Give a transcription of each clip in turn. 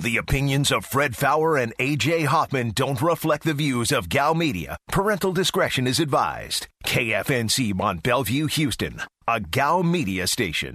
The opinions of Fred Faour and A.J. Hoffman don't reflect the views of Gal Media. Parental discretion is advised. KFNC Mont Bellevue, Houston, a Gal Media station.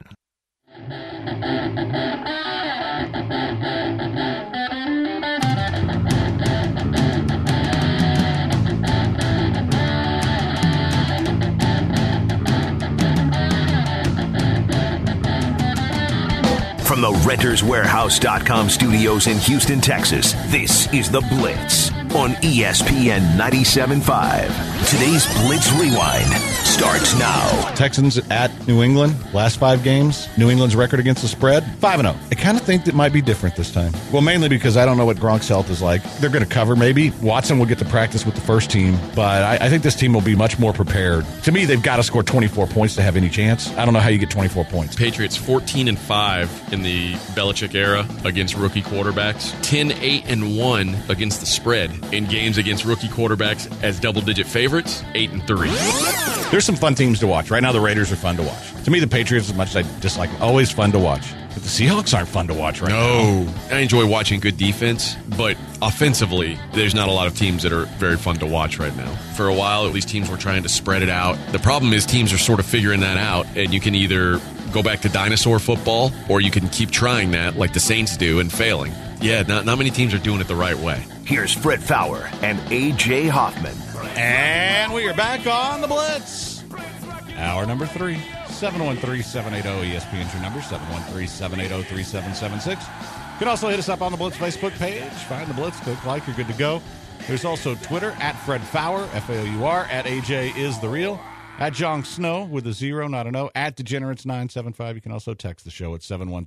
From the RentersWarehouse.com studios in Houston, Texas, this is The Blitz on ESPN 97.5. Today's Blitz Rewind starts now. Texans at New England, last 5 games. New England's record against the spread, 5-0. I kind of think it might be different this time. Well, mainly because I don't know what Gronk's health is like. They're going to cover, maybe. Watson will get to practice with the first team, but I think this team will be much more prepared. To me, they've got to score 24 points to have any chance. I don't know how you get 24 points. Patriots 14-5 in the Belichick era against rookie quarterbacks. 10-8-1 against the spread in games against rookie quarterbacks as double-digit favorites. 8-3. There's some fun teams to watch. Right now, the Raiders are fun to watch. To me, the Patriots, as much as I dislike them, always fun to watch. But the Seahawks aren't fun to watch right now. No. I enjoy watching good defense, but offensively, there's not a lot of teams that are very fun to watch right now. For a while, at least teams were trying to spread it out. The problem is teams are sort of figuring that out, and you can either go back to dinosaur football, or you can keep trying that like the Saints do and failing. Yeah, not many teams are doing it the right way. Here's Fred Faour and A.J. Hoffman. And we are back on the Blitz. Hour number 3, 713-780-ESPN is your number, 713-780-3776. You can also hit us up on the Blitz Facebook page. Find the Blitz, click like, you're good to go. There's also Twitter, at Fred Faour, F-A-O-U-R, at AJ is the real, at Jon Snow with a 0, not an O, at Degenerates975. You can also text the show at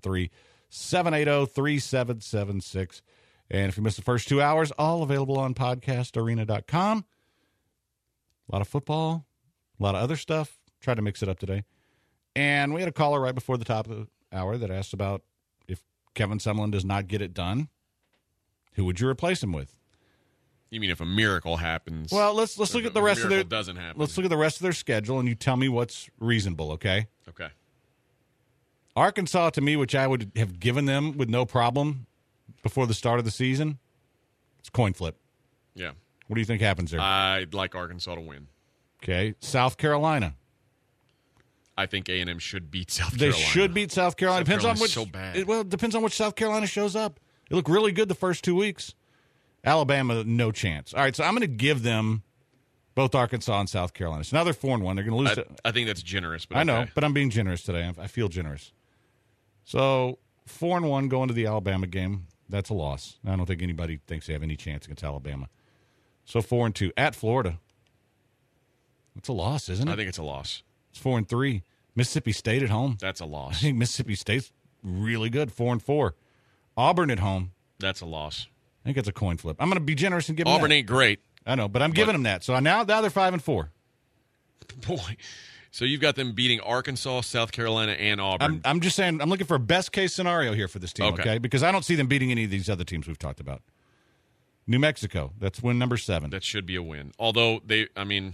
713-780-3776. And if you missed the first 2 hours, all available on podcastarena.com. A lot of football, a lot of other stuff. Tried to mix it up today. And we had a caller right before the top of the hour that asked about if Kevin Sumlin does not get it done, who would you replace him with? You mean if a miracle happens? Well, let's look at the rest of their doesn't happen. Let's look at the rest of their schedule, and you tell me what's reasonable, okay? Okay. Arkansas, to me, which I would have given them with no problem before the start of the season, it's coin flip. Yeah. What do you think happens there? I'd like Arkansas to win. Okay. South Carolina. I think A&M should beat South They Carolina. should beat South Carolina. South Depends on Carolina's which. so bad. It depends on which South Carolina shows up. It looked really good the first 2 weeks. Alabama, no chance. All right, so I'm going to give them both Arkansas and South Carolina. So now they're 4-1. They're going to lose. I think that's generous. But I know, okay. but I'm being generous today. I feel generous. So 4-1 going to the Alabama game. That's a loss. I don't think anybody thinks they have any chance against Alabama. So 4-2 at Florida. That's a loss, isn't it? I think it's a loss. It's 4-3. Mississippi State at home. That's a I loss. think Mississippi State's really good. 4-4. Auburn at home. That's a loss. I think it's a coin flip. I'm going to be generous and give them Auburn that. ain't great. I know, but I'm giving them that. So now they're 5-4. Boy. So you've got them beating Arkansas, South Carolina, and Auburn. I'm just saying, I'm looking for a best case scenario here for this team, Okay. okay? Because I don't see them beating any of these other teams we've talked about. New Mexico, that's win number 7. That should be a win. Although they'll win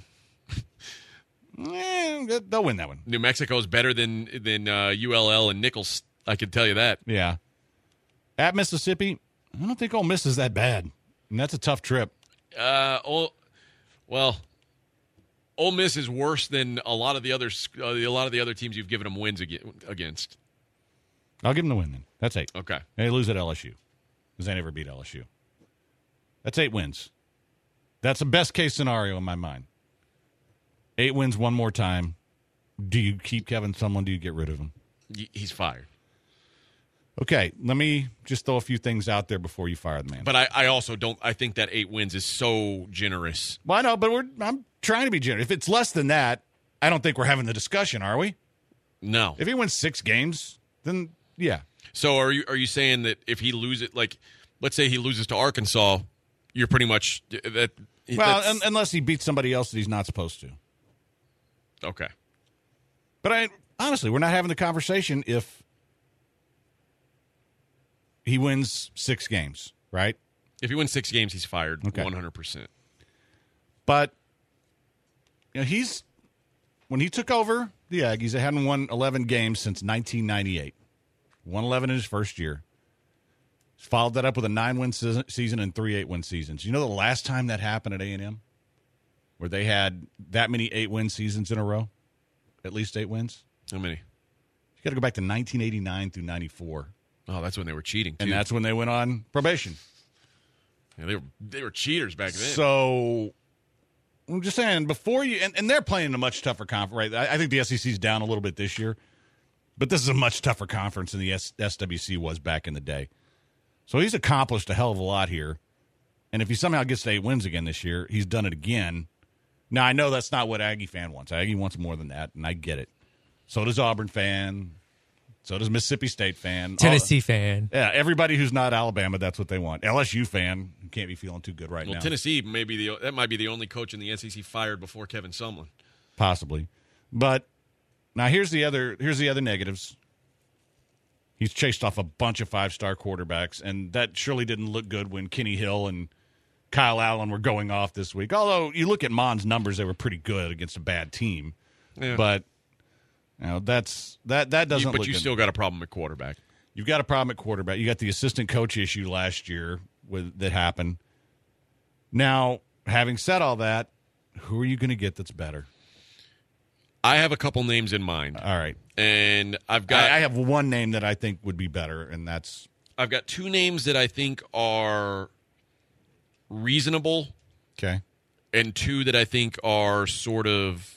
that one. New Mexico's better than ULL and Nichols. I can tell you that. Yeah. At Mississippi, I don't think Ole Miss is that bad. And that's a tough trip. Ole Miss is worse than a lot of the other teams you've given them wins against. I'll give them the win then. That's 8. Okay. They lose at LSU because they never beat LSU. That's 8 wins. That's a best case scenario in my mind. 8 wins one more time. Do you keep Kevin Sumlin? Do you get rid of him? He's fired. Okay, let me just throw a few things out there before you fire the man. But I also don't. I think that 8 wins is so generous. Well, I know, but I'm trying to be generous. If it's less than that, I don't think we're having the discussion, are we? No. If he wins 6 games, then yeah. So are you saying that if he loses, like, let's say he loses to Arkansas, you're pretty much that? Well, unless he beats somebody else that he's not supposed to. Okay. But honestly, we're not having the conversation if he wins 6 games, right? If he wins 6 games, he's fired. Okay. 100%. But when he took over the Aggies, they hadn't won 11 games since 1998. Won 11 in his first year. Followed that up with a 9-win season and 3 8-win seasons. You know the last time that happened at A&M? Where they had that many 8-win seasons in a row? At least 8 wins? How many? You got to go back to 1989 through 94. Oh, that's when they were cheating, too. And that's when they went on probation. Yeah, they were cheaters back then. So, I'm just saying, before you... And they're playing a much tougher conference, right? I think the SEC's down a little bit this year. But this is a much tougher conference than the SWC was back in the day. So he's accomplished a hell of a lot here. And if he somehow gets to 8 wins again this year, he's done it again. Now, I know that's not what Aggie fan wants. Aggie wants more than that, and I get it. So does Auburn fan. So does Mississippi State fan. Tennessee fan. Yeah, everybody who's not Alabama, that's what they want. LSU fan, who can't be feeling too good right now. Tennessee might be the only coach in the SEC fired before Kevin Sumlin. Possibly. But now here's the other negatives. He's chased off a bunch of 5-star quarterbacks, and that surely didn't look good when Kenny Hill and Kyle Allen were going off this week. Although you look at Mon's numbers, they were pretty good against a bad team. Yeah. But you know, that doesn't look good. But you still got a problem at quarterback. You've got a problem at quarterback. You got the assistant coach issue last year that happened. Now, having said all that, who are you going to get that's better? I have a couple names in mind. All right. And I have one name that I think would be better, and that's... I've got 2 names that I think are reasonable. Okay. And 2 that I think are sort of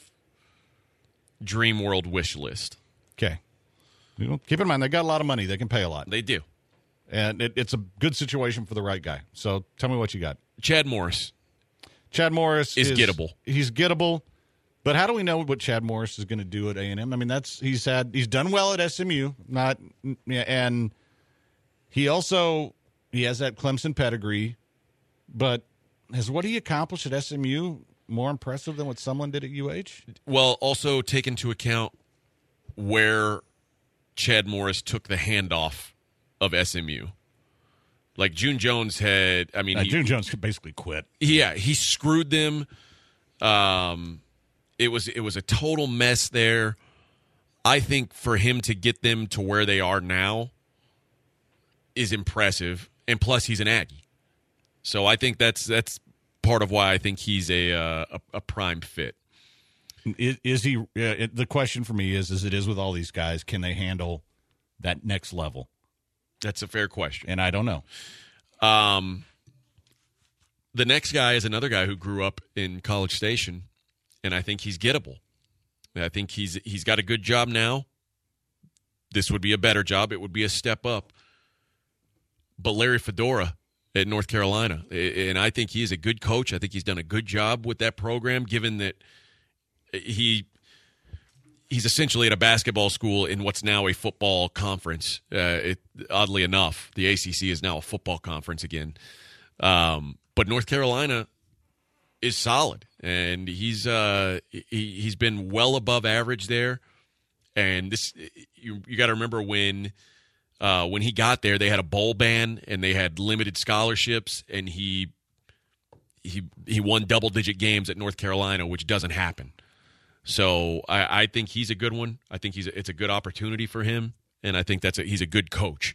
dream world wish list. Okay. You know, keep in mind, they got a lot of money. They can pay a lot. They do. And it's a good situation for the right guy. So tell me what you got. Chad Morris. Chad Morris is gettable. He's gettable. But how do we know what Chad Morris is going to do at A&M? I mean, he's done well at SMU, and he has that Clemson pedigree. But has what he accomplished at SMU more impressive than what someone did at UH? Well, also take into account where Chad Morris took the handoff of SMU. Like June Jones had, June Jones basically quit. Yeah, he screwed them. It was a total mess there. I think for him to get them to where they are now is impressive, and plus he's an Aggie. So I think that's part of why I think he's a prime fit. Is he? The question for me is it is with all these guys, can they handle that next level? That's a fair question, and I don't know. The next guy is another guy who grew up in College Station, and I think he's gettable. I think he's got a good job now. This would be a better job. It would be a step up. But Larry Fedora at North Carolina, and I think he is a good coach. I think he's done a good job with that program, given that he's essentially at a basketball school in what's now a football conference. Oddly enough, the ACC is now a football conference again. But North Carolina is solid, and he's been well above average there. And this, you got to remember when he got there, they had a bowl ban and they had limited scholarships, and he won double-digit games at North Carolina, which doesn't happen. So I think he's a good one. I think it's a good opportunity for him, and I think he's a good coach.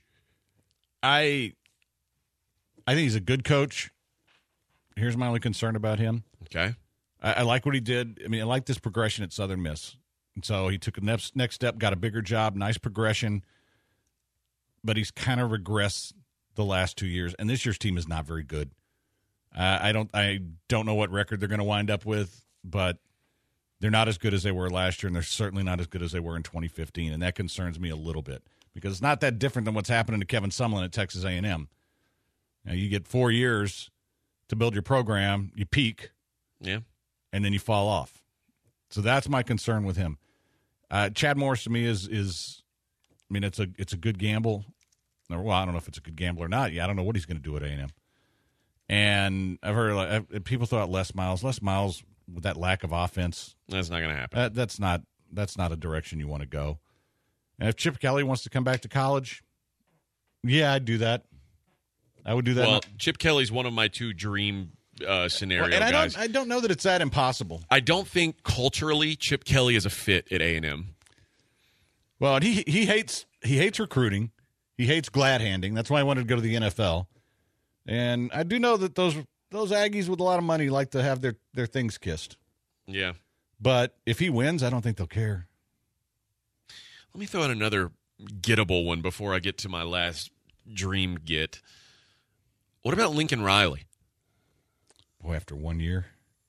I think he's a good coach. Here's my only concern about him. Okay. I like what he did. I mean, I like this progression at Southern Miss. And so he took a next step, got a bigger job, nice progression. But he's kind of regressed the last 2 years, and this year's team is not very good. I don't know what record they're going to wind up with, but they're not as good as they were last year, and they're certainly not as good as they were in 2015, and that concerns me a little bit because it's not that different than what's happening to Kevin Sumlin at Texas A&M. Now, you get 4 years to build your program, you peak, yeah, and then you fall off. So that's my concern with him. Chad Morris to me is it's a good gamble. Well, I don't know if it's a good gamble or not. Yeah, I don't know what he's going to do at A&M. And I've heard people throw out Les Miles. Les Miles with that lack of offense, that's not going to happen. That's not a direction you want to go. And if Chip Kelly wants to come back to college, yeah, I'd do that. I would do that. Well, Chip Kelly's one of my 2 dream scenario guys. I don't know that it's that impossible. I don't think culturally Chip Kelly is a fit at A&M. Well, he hates recruiting. He hates glad handing. That's why he wanted to go to the NFL. And I do know that those Aggies with a lot of money like to have their things kissed. Yeah. But if he wins, I don't think they'll care. Let me throw in another gettable one before I get to my last dream get. What about Lincoln Riley? Boy, after 1 year.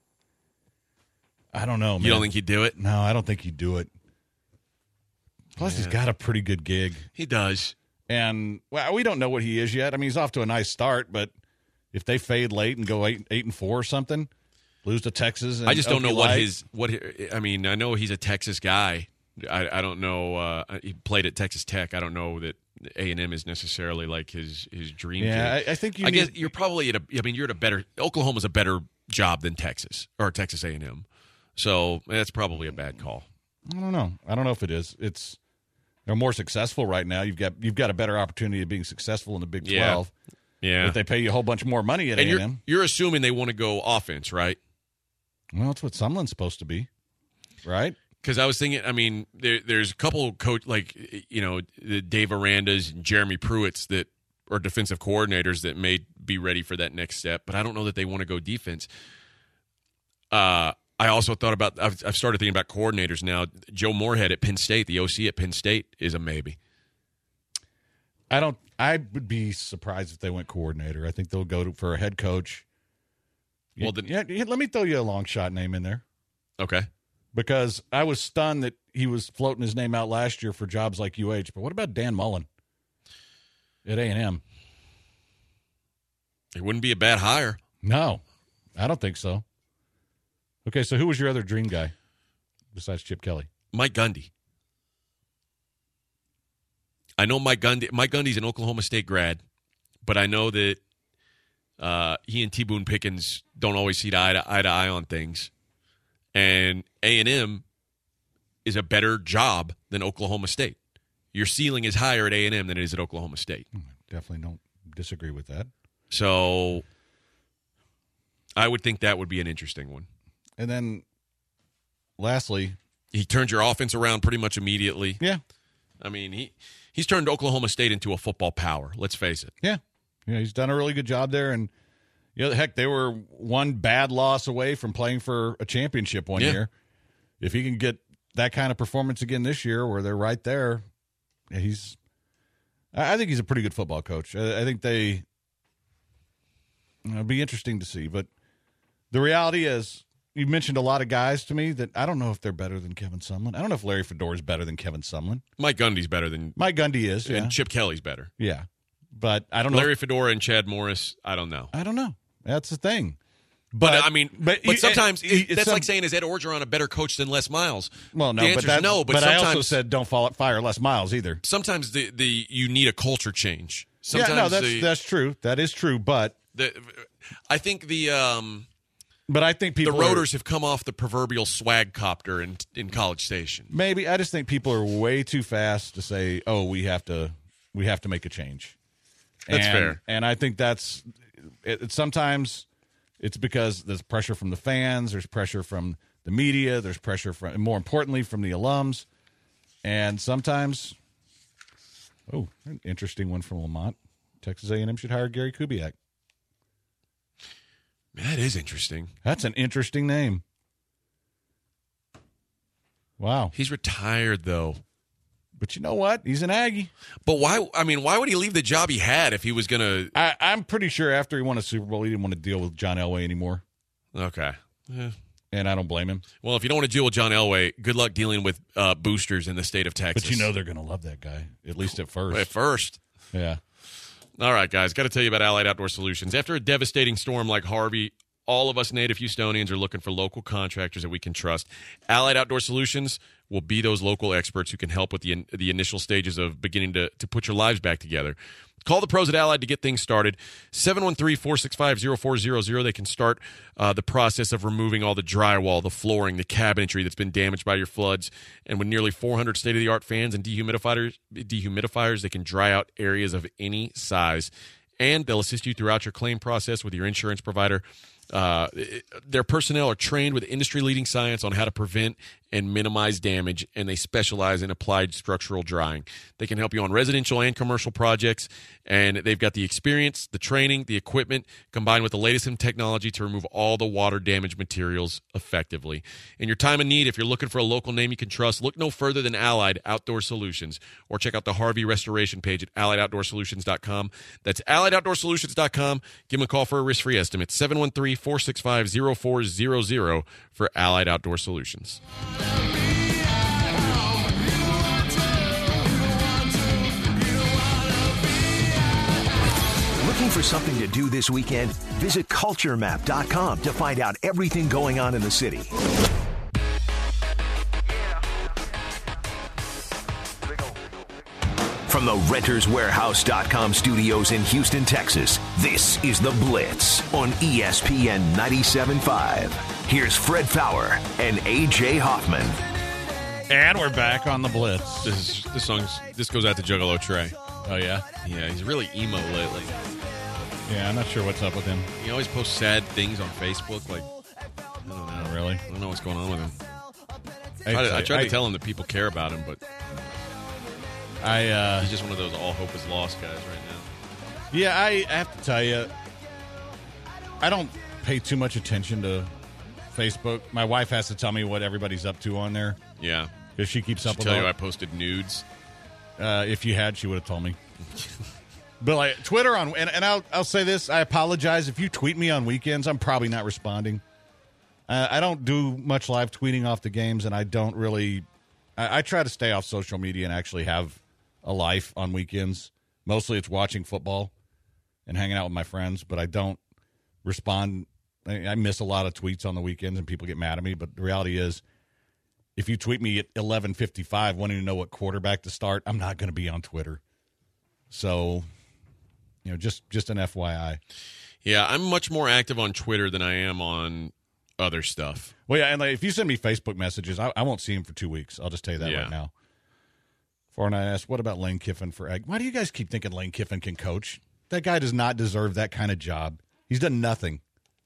I don't know, man. You don't think he'd do it? No, I don't think he'd do it. Plus, he's got a pretty good gig. He does. And, well, we don't know what he is yet. I mean, he's off to a nice start, but if they fade late and go 8-4 or something, lose to Texas. And I just don't know Okie I mean, I know he's a Texas guy. I don't know. He played at Texas Tech. I don't know that A&M is necessarily like his dream. Yeah, I think I guess you're probably you're at a better. Oklahoma's a better job than Texas or Texas A&M. So that's probably a bad call. I don't know. I don't know if it is. They're more successful right now. You've got a better opportunity of being successful in the Big 12. Yeah. But they pay you a whole bunch more money at A&M. You're assuming they want to go offense, right? Well, that's what Sumlin's supposed to be, right? Because I was thinking, I mean, there's a couple coach the Dave Arandas and Jeremy Pruitts that are defensive coordinators that may be ready for that next step, but I don't know that they want to go defense. I also thought about I've started thinking about coordinators now. Joe Moorhead at Penn State, the OC at Penn State, is a maybe. I would be surprised if they went coordinator. I think they'll go for a head coach. Well, let me throw you a long shot name in there. Okay. Because I was stunned that he was floating his name out last year for jobs like UH. But what about Dan Mullen at A&M? It wouldn't be a bad hire. No, I don't think so. Okay, so who was your other dream guy besides Chip Kelly? Mike Gundy. I know Mike Gundy. Mike Gundy's an Oklahoma State grad, but I know that he and T. Boone Pickens don't always see eye to eye on things. And A&M is a better job than Oklahoma State. Your ceiling is higher at A&M than it is at Oklahoma State. Definitely don't disagree with that. So I would think that would be an interesting one. And then, lastly, he turned your offense around pretty much immediately. Yeah. I mean, he's turned Oklahoma State into a football power. Let's face it. Yeah. Yeah, he's done a really good job there. And, heck, they were one bad loss away from playing for a championship one year. If he can get that kind of performance again this year where they're right there, I think he's a pretty good football coach. I think it'll be interesting to see. But the reality is, you mentioned a lot of guys to me that I don't know if they're better than Kevin Sumlin. I don't know if Larry Fedora is better than Kevin Sumlin. Mike Gundy's better than Mike Gundy is, and Chip Kelly's better. Yeah, but I don't know. Larry Fedora and Chad Morris, I don't know. I don't know. That's the thing. But I mean, but sometimes that's like saying, is Ed Orgeron a better coach than Les Miles? Well, no, the answer is no. But I also said don't fire Les Miles either. Sometimes you need a culture change. Sometimes that's true. That is true. But I think But I think people the rotors have come off the proverbial swag copter in College Station. Maybe I just think people are way too fast to say, "Oh, we have to make a change." That's fair, and I think that's it. Sometimes it's because there's pressure from the fans, there's pressure from the media, there's pressure from, and more importantly, from the alums, and sometimes, an interesting one from Lamont, Texas A&M should hire Gary Kubiak. That is interesting. That's an interesting name. Wow. He's retired, though. But you know what? He's an Aggie. But why? I mean, why would he leave the job he had if he was going to? I'm pretty sure after he won a Super Bowl, he didn't want to deal with John Elway anymore. Okay. Yeah. And I don't blame him. Well, if you don't want to deal with John Elway, good luck dealing with boosters in the state of Texas. But they're going to love that guy, at least at first. At first. Yeah. All right, guys, got to tell you about Allied Outdoor Solutions. After a devastating storm like Harvey, all of us native Houstonians are looking for local contractors that we can trust. Allied Outdoor Solutions will be those local experts who can help with the initial stages of beginning to put your lives back together. Call the pros at Allied to get things started. 713-465-0400. They can start the process of removing all the drywall, the flooring, the cabinetry that's been damaged by your floods. And with nearly 400 state-of-the-art fans and dehumidifiers, they can dry out areas of any size. And they'll assist you throughout your claim process with your insurance provider. Their personnel are trained with industry-leading science on how to prevent and minimize damage, and they specialize in applied structural drying. They can help you on residential and commercial projects, and they've got the experience, the training, the equipment, combined with the latest in technology to remove all the water-damaged materials effectively. In your time of need, if you're looking for a local name you can trust, look no further than Allied Outdoor Solutions, or check out the Harvey Restoration page at AlliedOutdoorSolutions.com. That's AlliedOutdoorSolutions.com. Give them a call for a risk-free estimate, 713-465-0400 for Allied Outdoor Solutions. Looking for something to do this weekend? Visit culturemap.com to find out everything going on in the city. From the renterswarehouse.com studios in Houston, Texas, this is The Blitz on ESPN 97.5. Here's Fred Fowler and A.J. Hoffman. And we're back on The Blitz. This goes out to Juggalo Trey. Oh, yeah? Yeah, he's really emo lately. Yeah, I'm not sure what's up with him. He always posts sad things on Facebook. Like, I don't know. Really? I don't know what's going on with him. I try to tell him that people care about him, but he's just one of those all hope is lost guys right now. Yeah, I have to tell you, I don't pay too much attention to Facebook. My wife has to tell me what everybody's up to on there. Yeah. Because she keeps up with it. Tell you I posted nudes? If you had, she would have told me. But like Twitter and I'll say this, I apologize. If you tweet me on weekends, I'm probably not responding. I don't do much live tweeting off the games, and I don't really I try to stay off social media and actually have a life on weekends. Mostly it's watching football and hanging out with my friends, but I don't respond. I miss a lot of tweets on the weekends, and people get mad at me, but the reality is if you tweet me at 11:55 wanting to know what quarterback to start, I'm not going to be on Twitter. So, just an FYI. Yeah, I'm much more active on Twitter than I am on other stuff. Well, yeah, and if you send me Facebook messages, I won't see them for 2 weeks. I'll just tell you that right now. Fortnite asked, what about Lane Kiffin for Egg? Why do you guys keep thinking Lane Kiffin can coach? That guy does not deserve that kind of job. He's done nothing.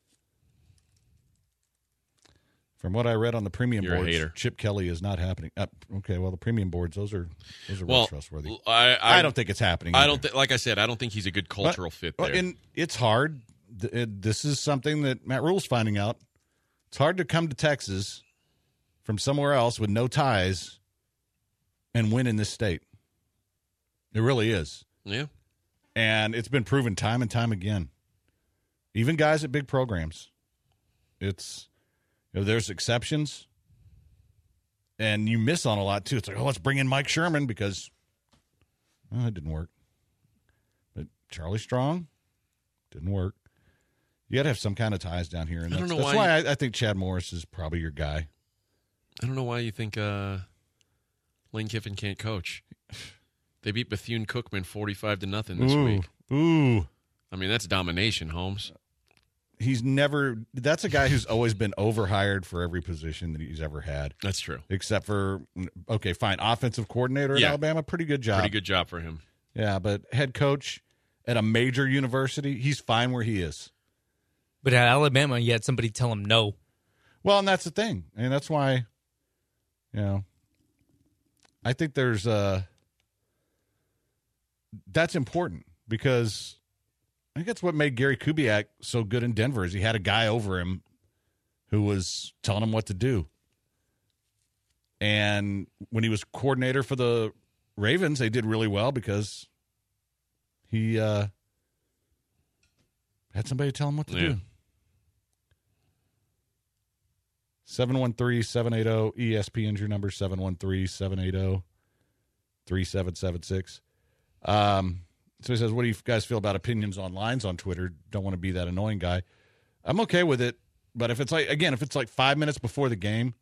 From what I read on the premium boards, Chip Kelly is not happening. Okay, well, the premium boards, those are real trustworthy. I don't think it's happening. Like I said, I don't think he's a good cultural fit there. And it's hard. This is something that Matt Rule's finding out. It's hard to come to Texas from somewhere else with no ties and win in this state. It really is. Yeah. And it's been proven time and time again. Even guys at big programs. There's exceptions. And you miss on a lot, too. It's like, let's bring in Mike Sherman because it didn't work. But Charlie Strong, didn't work. You got to have some kind of ties down here. And that's why I think Chad Morris is probably your guy. I don't know why you think Lane Kiffin can't coach. They beat Bethune-Cookman 45-0 this week. Ooh. I mean, that's domination, Holmes. That's a guy who's always been overhired for every position that he's ever had. That's true. Except for, okay, fine, offensive coordinator at Alabama, pretty good job. Pretty good job for him. Yeah, but head coach at a major university, he's fine where he is. But at Alabama, you had somebody tell him no. Well, and that's the thing. And that's why, I think that's important because I think that's what made Gary Kubiak so good in Denver is he had a guy over him who was telling him what to do. And when he was coordinator for the Ravens, they did really well because he had somebody tell him what to do. 713-780-ESPN's your number, 713-780-3776. So he says, what do you guys feel about opinions on lines on Twitter? Don't want to be that annoying guy. I'm okay with it, but if it's like 5 minutes before the game,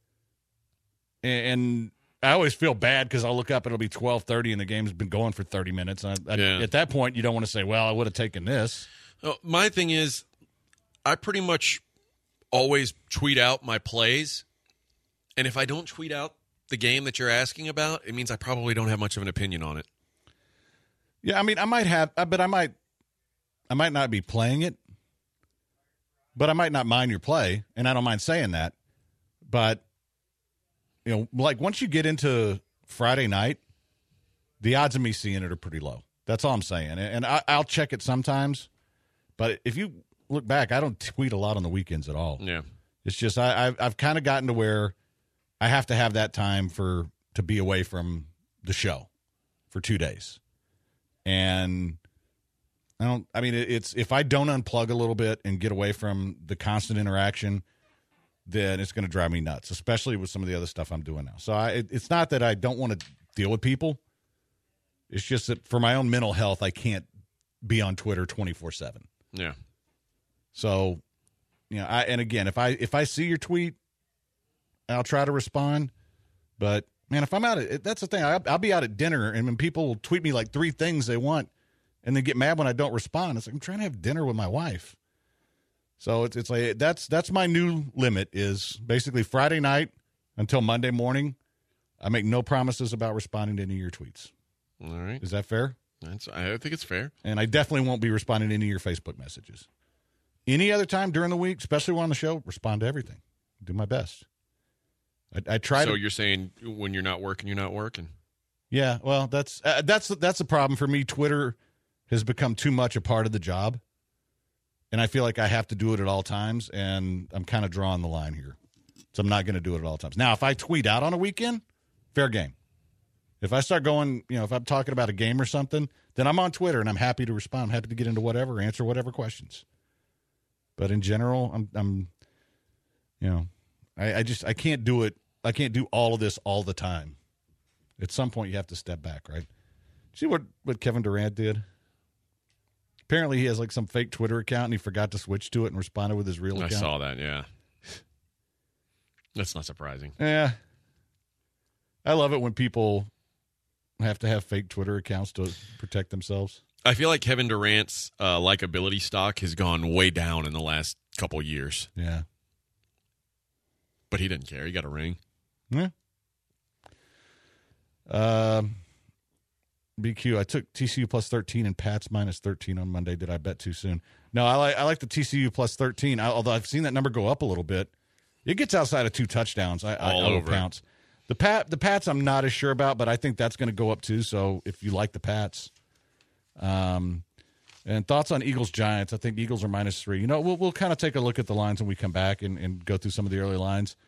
and I always feel bad because I'll look up and it'll be 12:30 and the game's been going for 30 minutes. And at that point, you don't want to say, well, I would have taken this. My thing is, I pretty much always tweet out my plays, and if I don't tweet out the game that you're asking about, it means I probably don't have much of an opinion on it. Yeah, I mean, I might have, but I might not be playing it. but I might not mind your play, and I don't mind saying that. But, like once you get into Friday night, the odds of me seeing it are pretty low. That's all I'm saying. And I'll check it sometimes, but if you look back, I don't tweet a lot on the weekends at all. Yeah. It's just I've kind of gotten to where I have to have that time to be away from the show for 2 days. And it's if I don't unplug a little bit and get away from the constant interaction, then it's going to drive me nuts, especially with some of the other stuff I'm doing now. So it's not that I don't want to deal with people. It's just that for my own mental health, I can't be on Twitter 24/7. Yeah. So, and again, if I see your tweet, I'll try to respond. But man, if I'm out that's the thing. I'll be out at dinner, and when people will tweet me like 3 things they want, and then get mad when I don't respond, it's like I'm trying to have dinner with my wife. So it's like that's my new limit is basically Friday night until Monday morning. I make no promises about responding to any of your tweets. All right. Is that fair? I think it's fair. And I definitely won't be responding to any of your Facebook messages. Any other time during the week, especially when on the show, respond to everything. Do my best. I try to. So you're saying when you're not working, you're not working? Yeah, well, that's the problem for me. Twitter has become too much a part of the job, and I feel like I have to do it at all times, and I'm kind of drawing the line here. So I'm not going to do it at all times. Now, if I tweet out on a weekend, fair game. If I start going, if I'm talking about a game or something, then I'm on Twitter, and I'm happy to respond. I'm happy to get into whatever, answer whatever questions. But in general, I can't do it. I can't do all of this all the time. At some point, you have to step back, right? See what Kevin Durant did? Apparently, he has like some fake Twitter account, and he forgot to switch to it and responded with his real account. I saw that, yeah. That's not surprising. Yeah. I love it when people have to have fake Twitter accounts to protect themselves. I feel like Kevin Durant's likability stock has gone way down in the last couple years. Yeah. But he didn't care. He got a ring. Yeah. BQ, I took TCU plus 13 and Pats minus 13 on Monday. Did I bet too soon? No, I like the TCU plus 13, although I've seen that number go up a little bit. It gets outside of 2 touchdowns. All over pounce. The Pats I'm not as sure about, but I think that's going to go up too. So if you like the Pats. And thoughts on Eagles-Giants. I think Eagles are minus 3. We'll kind of take a look at the lines when we come back and go through some of the early lines.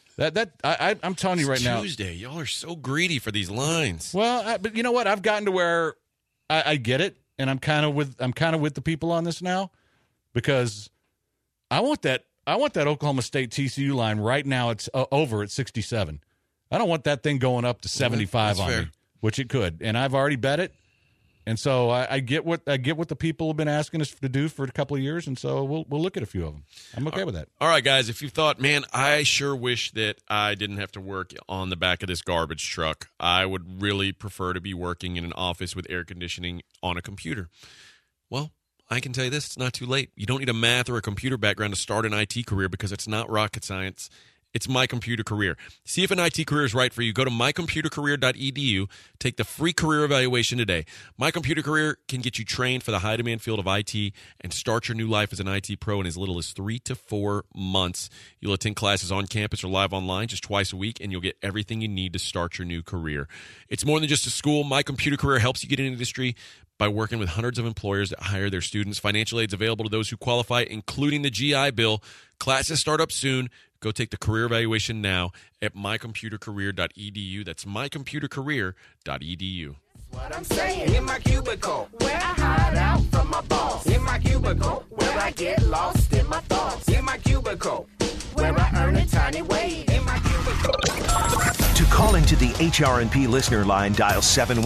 I'm telling you right now. Tuesday, y'all are so greedy for these lines. Well, but you know what? I've gotten to where I get it, and I'm kind of with the people on this now because I want that Oklahoma State TCU line right now. It's over at 67. I don't want that thing going up to 75 on me, which it could, and I've already bet it. And so I get what the people have been asking us to do for a couple of years, and so we'll look at a few of them. I'm okay with that. All right, guys, if you thought, man, I sure wish that I didn't have to work on the back of this garbage truck. I would really prefer to be working in an office with air conditioning on a computer. Well, I can tell you this, it's not too late. You don't need a math or a computer background to start an IT career because it's not rocket science. It's My Computer Career. See if an IT career is right for you. Go to mycomputercareer.edu. Take the free career evaluation today. My Computer Career can get you trained for the high-demand field of IT and start your new life as an IT pro in as little as 3 to 4 months. You'll attend classes on campus or live online just twice a week, and you'll get everything you need to start your new career. It's more than just a school. My Computer Career helps you get into the industry by working with hundreds of employers that hire their students. Financial aid is available to those who qualify, including the GI Bill. Classes start up soon. Go take the career evaluation now at mycomputercareer.edu. That's mycomputercareer.edu. What I'm saying, in my cubicle, where I hide out from my boss. In my cubicle, where I get lost in my thoughts. In my cubicle, where I earn a tiny wage. In my cubicle. To call into the HRNP listener line, dial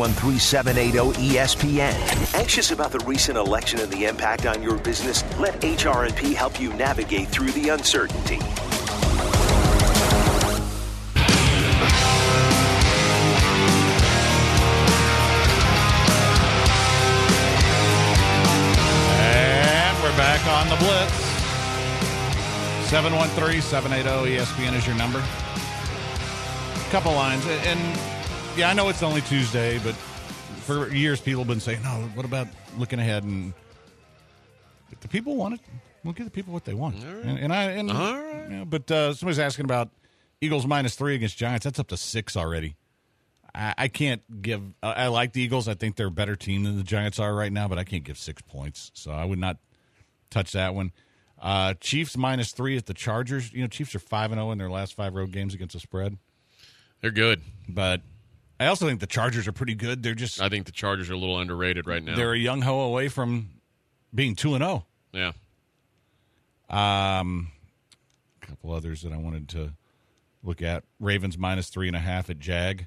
713-780-ESPN. Anxious about the recent election and the impact on your business? Let HRNP help you navigate through the uncertainty. Back on the Blitz. 713-780-ESPN is your number. Couple lines. And, yeah, I know it's only Tuesday, but for years people have been saying, no, what about looking ahead? And if the people want it, We'll give the people what they want. All right. And All right. yeah, but somebody's asking about Eagles -3 against Giants. That's up to 6 already. I can't give. I like the Eagles. I think they're a better team than the Giants are right now, but I can't give 6 points. So I would not touch that one. Chiefs -3 at the Chargers. You know, Chiefs are 5-0 in their last 5 road games against the spread. They're good. But I also think the Chargers are pretty good. I think the Chargers are a little underrated right now. They're a young ho away from being 2-0. Yeah. A couple others that I wanted to look at. Ravens -3.5 at Jag.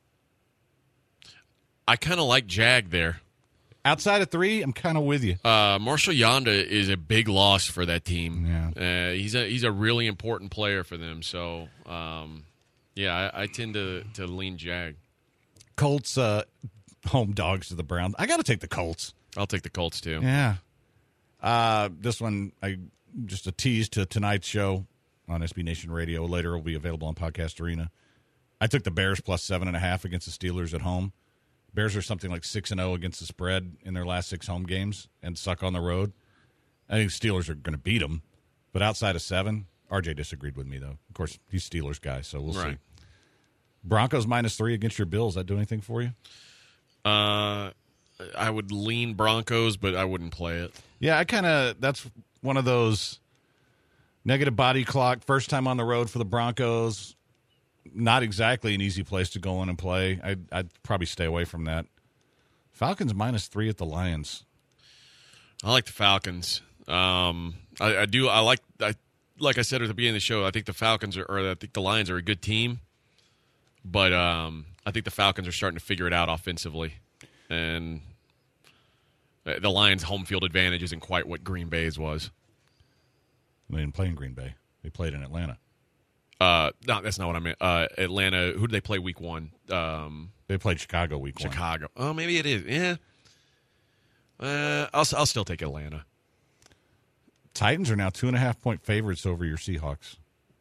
I kind of like Jag there. Outside of 3, I'm kind of with you. Marshall Yanda is a big loss for that team. Yeah. He's a really important player for them. So, I tend to lean Jag. Colts home dogs to the Browns. I got to take the Colts. I'll take the Colts too. Yeah. This one, just a tease to tonight's show on SB Nation Radio. Later, will be available on Podcast Arena. I took the Bears +7.5 against the Steelers at home. Bears are something like 6-0 against the spread in their last 6 home games and suck on the road. I think Steelers are going to beat them, but outside of 7, RJ disagreed with me though. Of course, he's Steelers guy, so we'll see. Broncos -3 against your Bills. That do anything for you? I would lean Broncos, but I wouldn't play it. Yeah, that's one of those negative body clock, first time on the road for the Broncos. Not exactly an easy place to go in and play. I'd probably stay away from that. Falcons -3 at the Lions. I like the Falcons. I do. I like I said at the beginning of the show, I think the Falcons I think the Lions are a good team, but I think the Falcons are starting to figure it out offensively, and the Lions' home field advantage isn't quite what Green Bay's was. They didn't play in Green Bay. They played in Atlanta. No, that's not what I meant. Atlanta. Who did they play week 1? They played Chicago week 1. Chicago. Oh, maybe it is. Yeah. I'll still take Atlanta. Titans are now 2.5-point favorites over your Seahawks.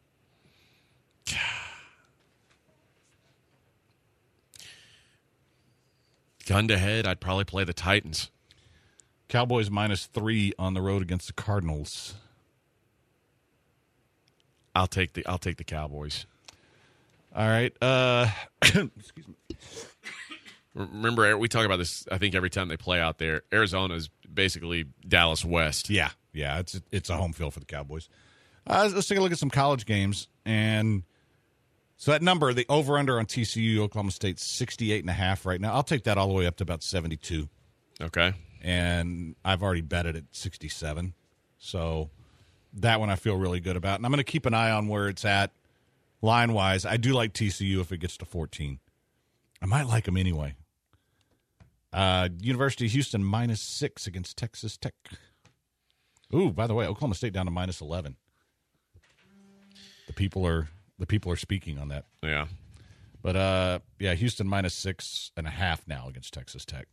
Gun to head, I'd probably play the Titans. Cowboys -3 on the road against the Cardinals. I'll take the Cowboys. All right. Excuse me. Remember, we talk about this, I think, every time they play out there. Arizona's basically Dallas West. Yeah. It's a home field for the Cowboys. Let's take a look at some college games. And so that number, the over-under on TCU, Oklahoma State, 68.5 right now. I'll take that all the way up to about 72. Okay. And I've already bet it at 67. So that one I feel really good about. And I'm going to keep an eye on where it's at line-wise. I do like TCU if it gets to 14. I might like them anyway. University of Houston -6 against Texas Tech. Ooh, by the way, Oklahoma State down to -11. The people are speaking on that. Yeah. But Houston -6.5 now against Texas Tech.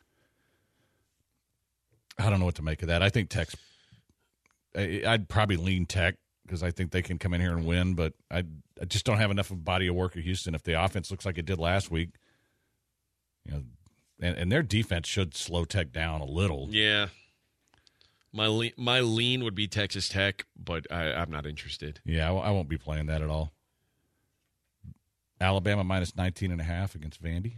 I don't know what to make of that. I think Tech's. I'd probably lean Tech because I think they can come in here and win, but I just don't have enough of a body of work at Houston. If the offense looks like it did last week, and their defense should slow Tech down a little. Yeah. My lean would be Texas Tech, but I'm not interested. Yeah, I won't be playing that at all. Alabama -19.5 against Vandy.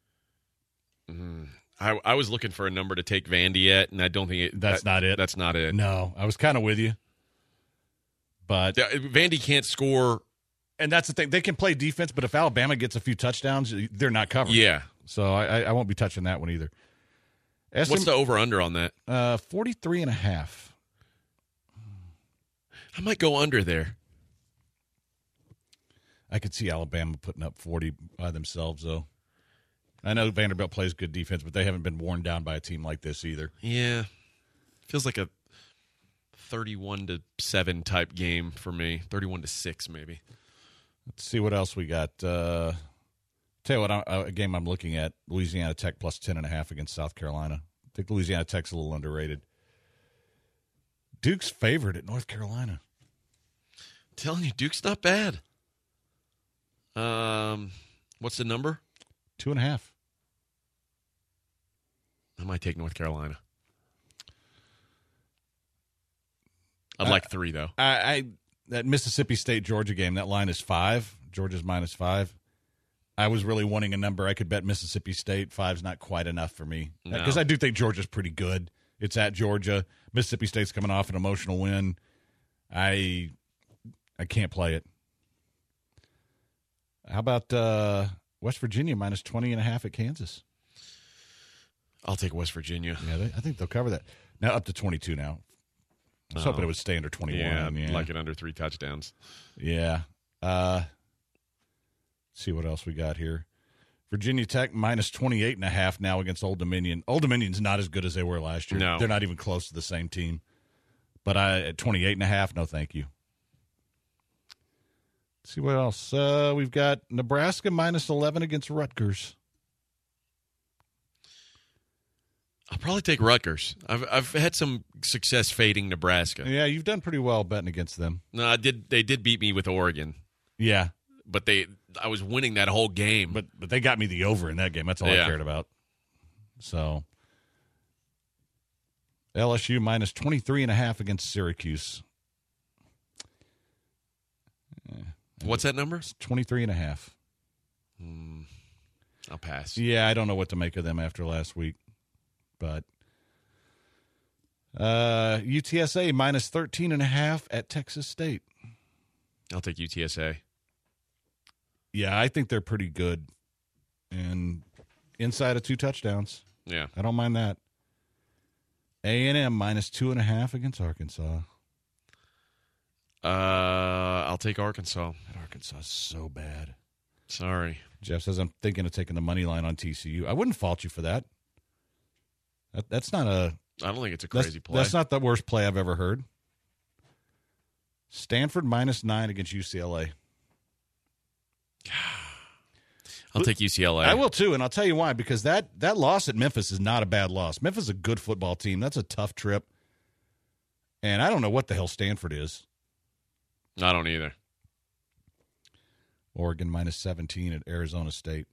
I was looking for a number to take Vandy at, and I don't think That's not it. That's not it. No, I was kind of with you. But Vandy can't score. And that's the thing. They can play defense, but if Alabama gets a few touchdowns, they're not covered. Yeah. So I won't be touching that one either. What's the over-under on that? 43.5. I might go under there. I could see Alabama putting up 40 by themselves, though. I know Vanderbilt plays good defense, but they haven't been worn down by a team like this either. Yeah. Feels like a 31-7 type game for me. 31-6 maybe. Let's see what else we got. Tell you what, a game I'm looking at, Louisiana Tech +10.5 against South Carolina. I think Louisiana Tech's a little underrated. Duke's favored at North Carolina. I'm telling you, Duke's not bad. What's the number? 2.5. I might take North Carolina. I'd like 3, though. That Mississippi State Georgia game, that line is 5. Georgia's -5. I was really wanting a number I could bet Mississippi State. 5's not quite enough for me because I do think Georgia's pretty good. It's at Georgia. Mississippi State's coming off an emotional win. I can't play it. How about West Virginia -20.5 at Kansas? I'll take West Virginia. Yeah, I think they'll cover that. Now up to 22 now. I was hoping it would stay under 21. Yeah, like it under 3 touchdowns. Yeah. See what else we got here. Virginia Tech -28.5 now against Old Dominion. Old Dominion's not as good as they were last year. No. They're not even close to the same team. But at 28.5, no thank you. Let's see what else. We've got Nebraska -11 against Rutgers. I'll probably take Rutgers. I've had some success fading Nebraska. Yeah, you've done pretty well betting against them. No, they did beat me with Oregon. Yeah. But I was winning that whole game. But they got me the over in that game. That's all I cared about. So LSU -23.5 against Syracuse. What's that number? It's 23.5. I'll pass. Yeah, I don't know what to make of them after last week. But UTSA -13.5 at Texas State. I'll take UTSA. Yeah, I think they're pretty good. And inside of 2 touchdowns. Yeah. I don't mind that. A&M -2.5 against Arkansas. I'll take Arkansas. That Arkansas is so bad. Sorry. Jeff says, I'm thinking of taking the money line on TCU. I wouldn't fault you for that. That's not a... I don't think it's a crazy play. That's not the worst play I've ever heard. Stanford -9 against UCLA. I'll take UCLA. I will too, and I'll tell you why. Because that loss at Memphis is not a bad loss. Memphis is a good football team. That's a tough trip. And I don't know what the hell Stanford is. I don't either. Oregon -17 at Arizona State.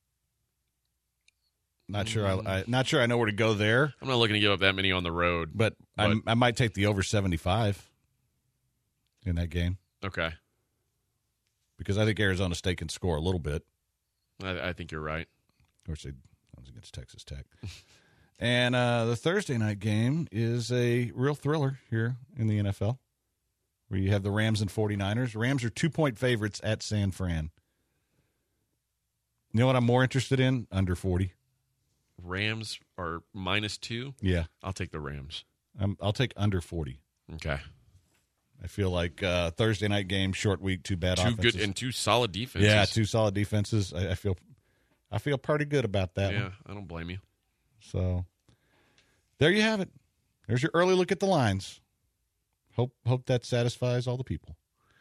Not sure. Not sure I know where to go there. I'm not looking to give up that many on the road. But I might take the over 75 in that game. Okay. Because I think Arizona State can score a little bit. I think you're right. Of course, that was against Texas Tech. And the Thursday night game is a real thriller here in the NFL, where you have the Rams and 49ers. Rams are 2-point favorites at San Fran. You know what I'm more interested in? Under 40. Rams are -2? Yeah. I'll take the Rams. I'll take under 40. Okay. I feel like Thursday night game, short week, 2 bad offenses. 2 good and 2 solid defenses. Yeah, 2 solid defenses. I feel pretty good about that one. Yeah, I don't blame you. So there you have it. There's your early look at the lines. Hope that satisfies all the people.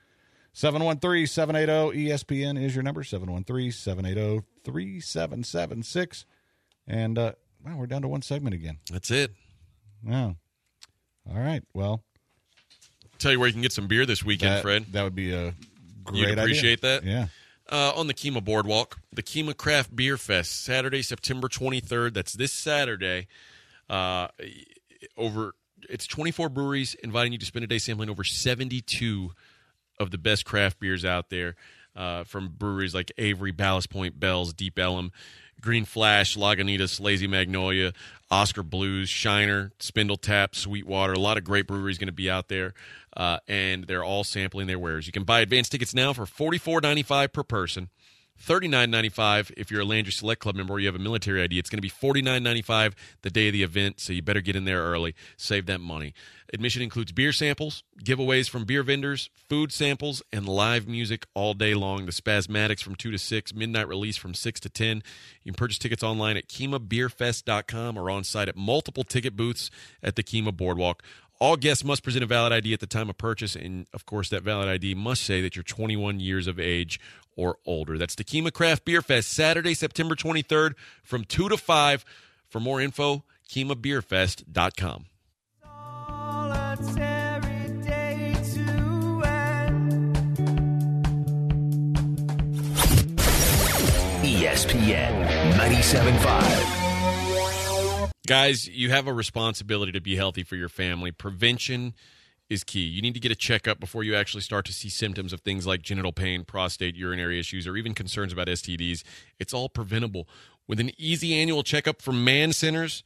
713-780-ESPN is your number, 713-780-3776. And we're down to 1 segment again. That's it. Wow. All right. Well, tell you where you can get some beer this weekend, Fred. That would be a great You'd appreciate idea. that? Yeah. On the Kemah Boardwalk, the Kemah Craft Beer Fest, Saturday, September 23rd. That's this Saturday. It's 24 breweries inviting you to spend a day sampling over 72 of the best craft beers out there, from breweries like Avery, Ballast Point, Bell's, Deep Ellum, Green Flash, Lagunitas, Lazy Magnolia, Oscar Blues, Shiner, Spindle Tap, Sweetwater. A lot of great breweries going to be out there, and they're all sampling their wares. You can buy advance tickets now for $44.95 per person, $39.95 if you're a Landry Select Club member or you have a military ID. It's going to be $49.95 the day of the event, so you better get in there early. Save that money. Admission includes beer samples, giveaways from beer vendors, food samples, and live music all day long. The Spasmatics from 2 to 6, Midnight Release from 6 to 10. You can purchase tickets online at KemahBeerFest.com or on site at multiple ticket booths at the Kemah Boardwalk. All guests must present a valid ID at the time of purchase, and, of course, that valid ID must say that you're 21 years of age or older. That's the Kemah Craft Beer Fest, Saturday, September 23rd from 2 to 5. For more info, KemahBeerFest.com. ESPN 97.5. Guys, you have a responsibility to be healthy for your family. Prevention is key. You need to get a checkup before you actually start to see symptoms of things like genital pain, prostate, urinary issues, or even concerns about STDs. It's all preventable. With an easy annual checkup from Man Centers,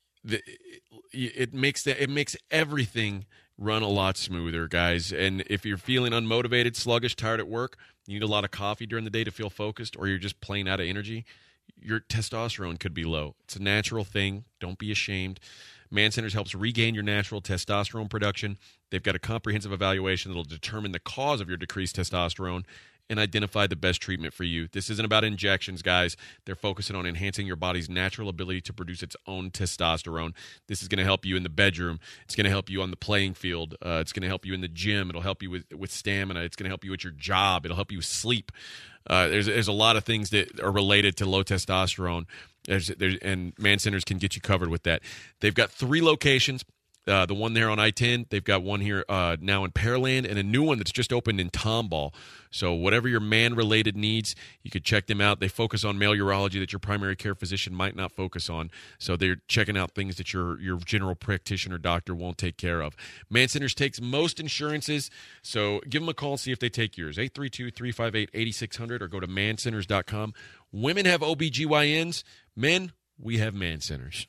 it makes everything run a lot smoother, guys. And if you're feeling unmotivated, sluggish, tired at work, you need a lot of coffee during the day to feel focused, or you're just plain out of energy, your testosterone could be low. It's a natural thing. Don't be ashamed. Man Centers helps regain your natural testosterone production. They've got a comprehensive evaluation that will determine the cause of your decreased testosterone and identify the best treatment for you. This isn't about injections, guys. They're focusing on enhancing your body's natural ability to produce its own testosterone. This is going to help you in the bedroom. It's going to help you on the playing field. It's going to help you in the gym. It'll help you with stamina. It's going to help you at your job. It'll help you sleep. There's a lot of things that are related to low testosterone, and Man Centers can get you covered with that. They've got 3 locations. The one there on I-10, they've got one here now in Pearland, and a new one that's just opened in Tomball. So whatever your man-related needs, you could check them out. They focus on male urology that your primary care physician might not focus on. So they're checking out things that your general practitioner doctor won't take care of. Man Centers takes most insurances, so give them a call and see if they take yours. 832-358-8600 or go to mancenters.com. Women have OBGYNs. Men, we have Man Centers.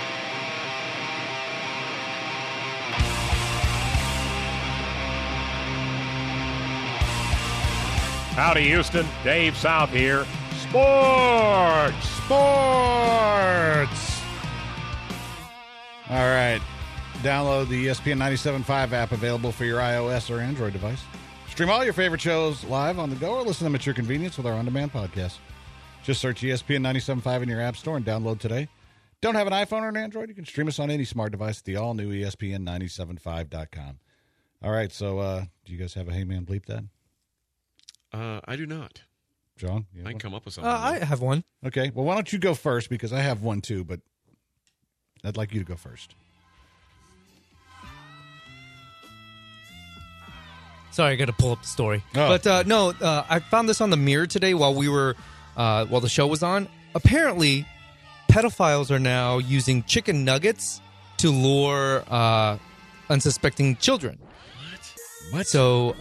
Howdy, Houston. Dave South here. Sports! All right. Download the ESPN 97.5 app available for your iOS or Android device. Stream all your favorite shows live on the go or listen to them at your convenience with our on-demand podcast. Just search ESPN 97.5 in your app store and download today. Don't have an iPhone or an Android? You can stream us on any smart device at the all-new ESPN975.com. All right, so do you guys have a Hey Man Bleep that? I do not. John? I can come up with something. I have one. Okay, well, why don't you go first, because I have one too, but I'd like you to go first. Sorry, I got to pull up the story. Oh. But I found this on the Mirror today while the show was on. Apparently, pedophiles are now using chicken nuggets to lure unsuspecting children. What? So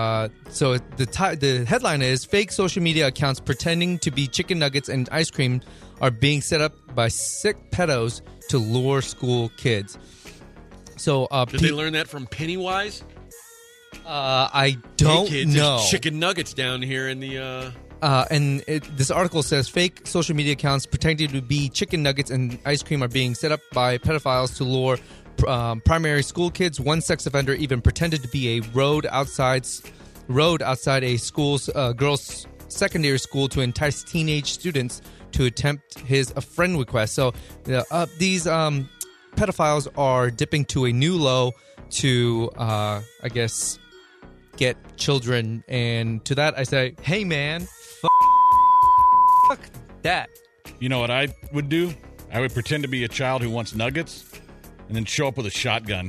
the headline is fake social media accounts pretending to be chicken nuggets and ice cream are being set up by sick pedos to lure school kids. So did they learn that from Pennywise? I don't hey kids, know. There's chicken nuggets down here in the. This article says fake social media accounts pretending to be chicken nuggets and ice cream are being set up by pedophiles to lure primary school kids. One sex offender even pretended to be a road outside a school's girls' secondary school to entice teenage students to attempt a friend request. So these pedophiles are dipping to a new low to, I guess, get children. And to that I say, hey man, fuck that. You know what I would do? I would pretend to be a child who wants nuggets and then show up with a shotgun.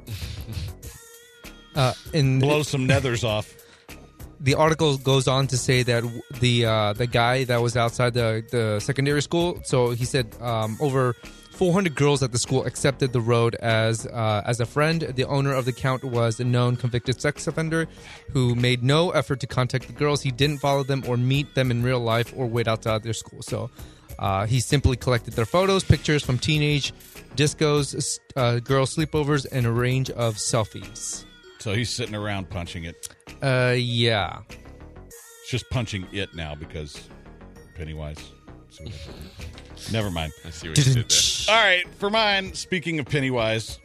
Blow some nethers off. The article goes on to say that the guy that was outside the secondary school, so he said over 400 girls at the school accepted the road as a friend. The owner of the account was a known convicted sex offender who made no effort to contact the girls. He didn't follow them or meet them in real life or wait outside their school. So he simply collected their photos, pictures from teenage discos, girl sleepovers, and a range of selfies. So he's sitting around punching it. Yeah. It's just punching it now because Pennywise. Never mind. I see what you did there. All right, for mine, speaking of Pennywise,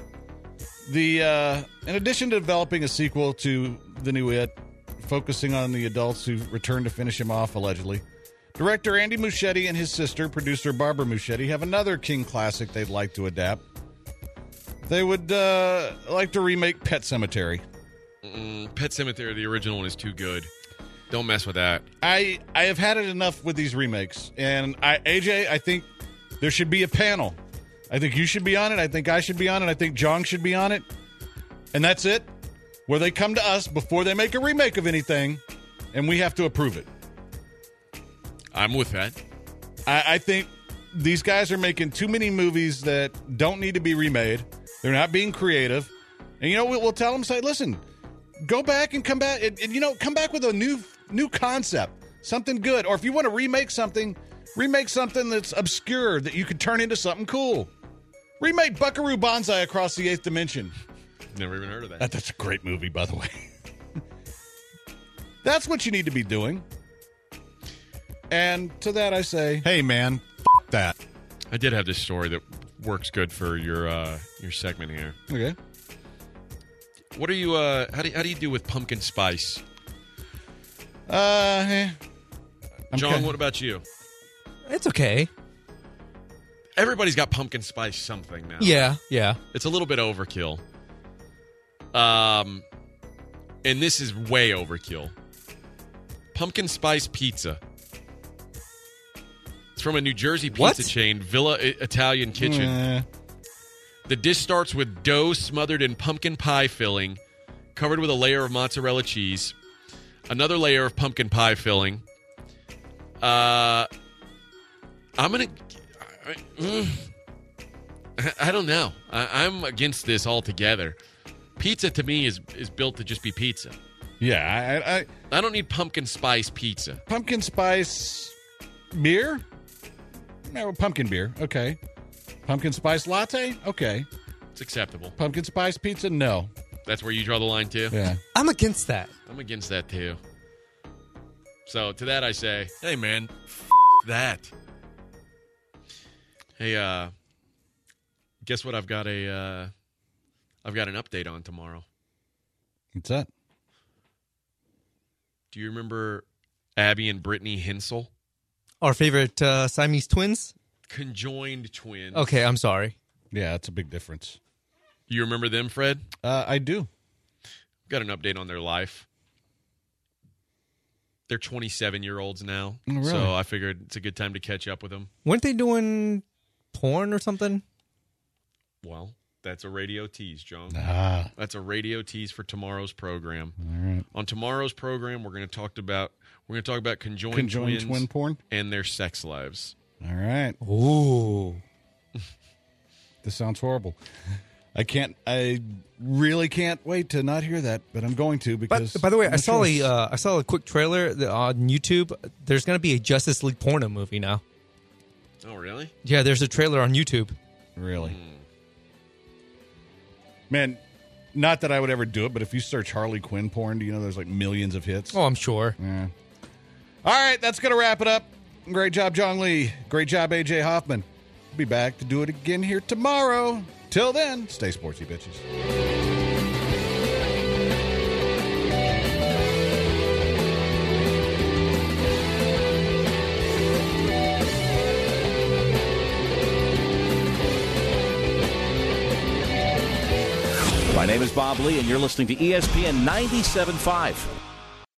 in addition to developing a sequel to the new It, focusing on the adults who returned to finish him off, allegedly, director Andy Muschietti and his sister, producer Barbara Muschietti, have another King classic they'd like to adapt. They would like to remake Pet Sematary. Pet Sematary, the original one, is too good. Don't mess with that. I have had it enough with these remakes. And AJ, I think there should be a panel. I think you should be on it. I think I should be on it. I think John should be on it. And that's it. Where they come to us before they make a remake of anything, and we have to approve it. I'm with that. I think these guys are making too many movies that don't need to be remade. They're not being creative. And we'll tell them, say, listen, go back and come back, and come back with a new concept, something good. Or if you want to remake something that's obscure that you could turn into something cool. Remake Buckaroo Banzai Across the Eighth Dimension. Never even heard of that. That's a great movie, by the way. That's what you need to be doing. And to that I say, hey, man, that. I did have this story that works good for your segment here. Okay. What are you? How do you do with pumpkin spice? I'm John, what about you? It's okay. Everybody's got pumpkin spice something now. Yeah. It's a little bit overkill. And this is way overkill. Pumpkin spice pizza. It's from a New Jersey pizza chain, Villa Italian Kitchen. The dish starts with dough smothered in pumpkin pie filling, covered with a layer of mozzarella cheese, another layer of pumpkin pie filling. I don't know. I'm against this altogether. Pizza to me is built to just be pizza. Yeah, I don't need pumpkin spice pizza. Pumpkin spice beer? No, pumpkin beer. Okay. Pumpkin spice latte? Okay. It's acceptable. Pumpkin spice pizza? No. That's where you draw the line too? Yeah. I'm against that. I'm against that too. So to that I say, hey man, that. Hey, guess what? I've got an update on tomorrow. What's that? Do you remember Abby and Brittany Hensel? Our favorite Siamese twins? Conjoined twins. Okay, I'm sorry. Yeah, that's a big difference. You remember them, Fred? I do. Got an update on their life. They're 27-year-olds now. Oh, really? So I figured it's a good time to catch up with them. Weren't they doing porn or something? Well, that's a radio tease, John. Ah. That's a radio tease for tomorrow's program. All right. On tomorrow's program, we're going to talk about conjoined twins twin porn and their sex lives. All right. Ooh. This sounds horrible. I really can't wait to not hear that, but I'm going to because. By the way, I saw a quick trailer on YouTube. There's going to be a Justice League porno movie now. Oh, really? Yeah, there's a trailer on YouTube. Really? Man, not that I would ever do it, but if you search Harley Quinn porn, do you know there's like millions of hits? Oh, I'm sure. Yeah. All right, that's going to wrap it up. Great job, John Lee. Great job, AJ Hoffman. We'll be back to do it again here tomorrow. Till then, stay sportsy, bitches. My name is Bob Lee, and you're listening to ESPN 97.5.